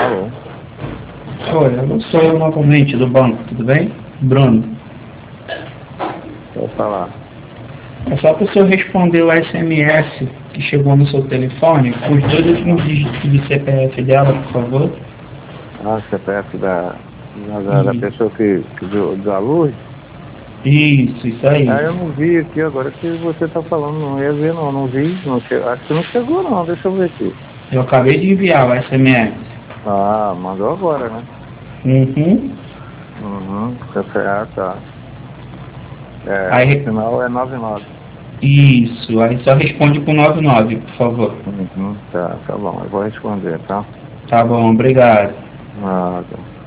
Alô? Olha, eu sou eu novamente do banco, tudo bem? Bruno. Vou falar. É só para o senhor responder o SMS que chegou no seu telefone, com os dois últimos dígitos do CPF dela, por favor. Ah, CPF da pessoa que deu a luz? Isso aí. Ah, eu não vi aqui agora que você está falando, não ia ver não vi, não acho que não chegou não, deixa eu ver aqui. Eu acabei de enviar o SMS. Ah, mandou agora, né? Uhum. CPF, tá. O Aí, final é 99. isso, aí só responde com 99, por favor. Tá bom, eu vou responder, tá? Tá bom, obrigado. Nada.